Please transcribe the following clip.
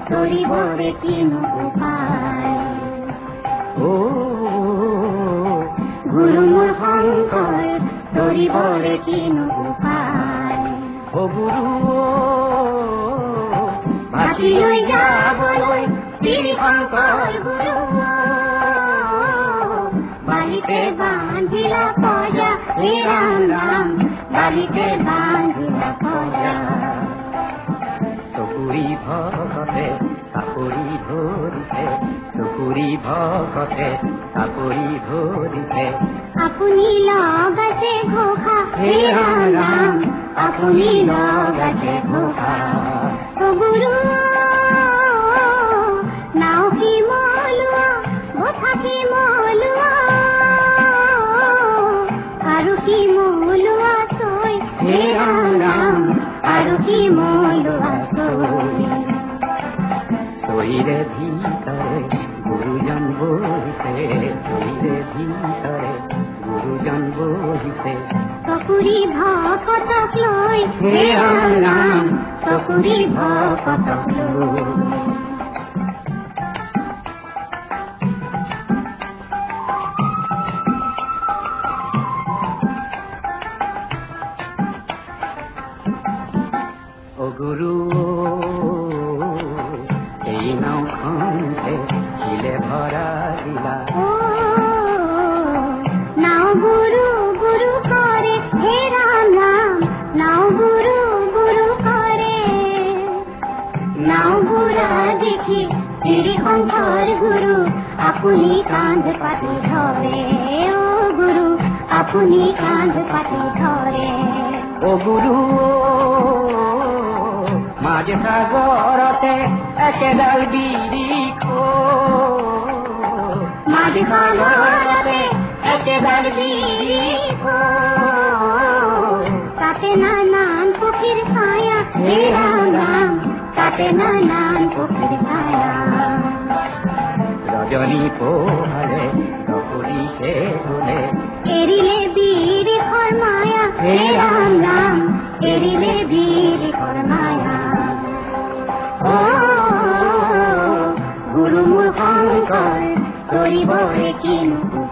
তৰিবৰে কিনো উপায় ও গুৰু মোৰ শংকৰ তৰিবৰে কিনো উপায় ও গুৰু ভাটি লৈ যাবলৈ শ্ৰী শংকৰ গুৰু বালিতে বান্ধিলা পজা হে ৰাম ৰাম বালিতে বান্ধিলা পজা চকুৰি ভকতে চাপৰি ধৰিছে চকুৰি ভকতে চাপৰি ধৰিছে আপুনি লগাইছে ঘোষা হে ৰাম ৰাম আপুনি লগাইছে ঘোষা ও গুৰু নাও কি মলুৱা কথা কি মলুৱা আৰু কি মলুৱা তই হে ৰাম ৰাম আৰু কি মলুৱা তৈরে ভিতরে গুরুজন বহিছে তৈরে ভিতরে গুরুজন বহিছে চকুরি ভকতক লৈ হে ৰাম ৰাম চকুরি ভকতক লৈ ও গুৰু এই নাওখনতে শিলে ভৰা দিলা নাও গুৰু গুৰু কৰে হে ৰাম ৰাম নাও গুৰু গুৰু কৰে নাও গুৰা দেখি শ্ৰী শংকৰ গুৰু আপুনি কান্ধ পাতি ধৰে ও গুৰু আপুনি কান্ধ পাতি ধৰে ও গুৰু মাঝ সাগৰতে একেডাল বিৰিখ মাঝ সাগৰতে একেডাল বিৰিখ তাতে নানান পক্ষীৰ ছায়া হে ৰাম ৰাম তাতে নানান পক্ষীৰ ছায়া ৰজনী পোহালে চকুৰিছে ধুলে এৰিলে বিৰিখৰ মায়া হে ৰাম ৰাম এৰিলে বিৰিখৰ মায়া গুৰু মোৰ শংকৰ তৰিবৰে কিনো